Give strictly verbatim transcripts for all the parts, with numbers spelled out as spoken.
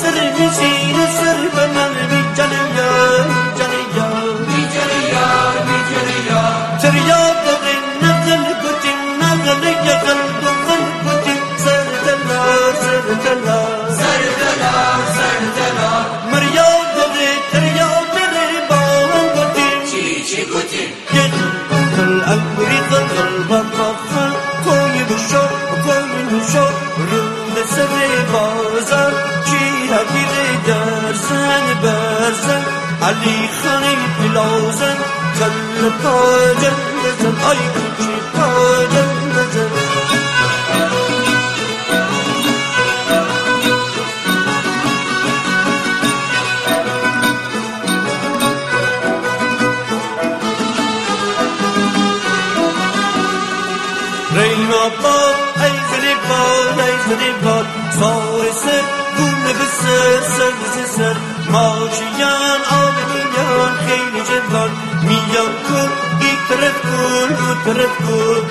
سر نشین سر بنن بی جان یار جان یار بی جان یار بی جان یار تریاد دغن نقل بوتین نقل یقل دغن بوتین سر دلار سر دلار سر دلار سر دلار مریاد دغن تریاد دغن باون بوتین چی چی بوتین یقل الامری قلب بقفل کوی بشو کوی بشو رود سر بازار چی هگیر درسن برسن علی خانی بلازن کل پاجن بزن آی کوچی پاجن بزن ریما با ایزنی باد ایزنی باد سار سر گونه بسر سبز سر ماچیان آبیان خیلی جوان میان کن ای طرف کن او طرف کن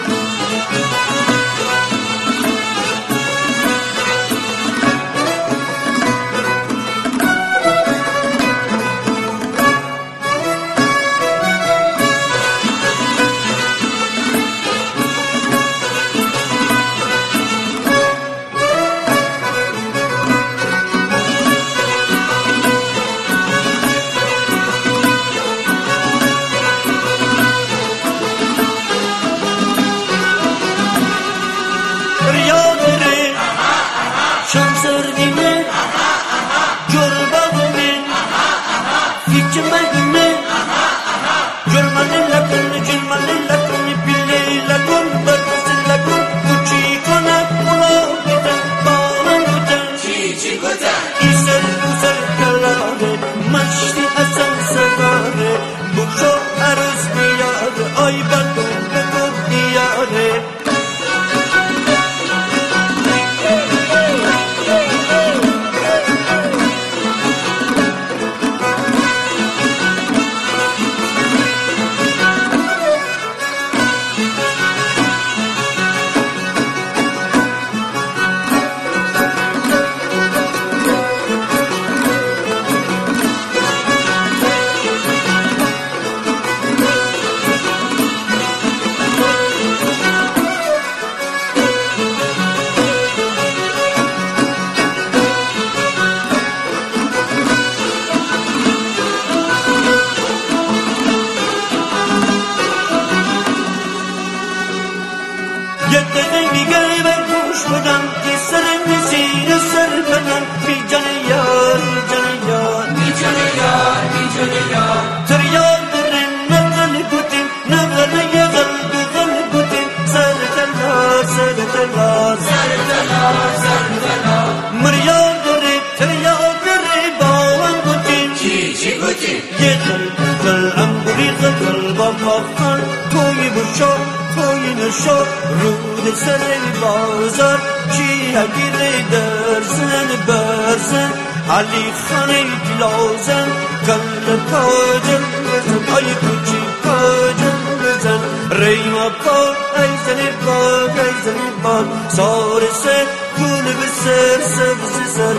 رود سر بازار چی هگیر درسن برسن علی خانی بلازن کل پاجن بزن آی کوچی پاجن بزن ریما پا ایزنی پاک ایزنی پاک سار سر گل بسر سبز سر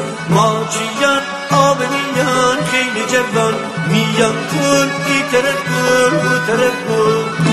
ماچیان آبنیان خیلی جوان میان کن ای طرف کن او طرف کن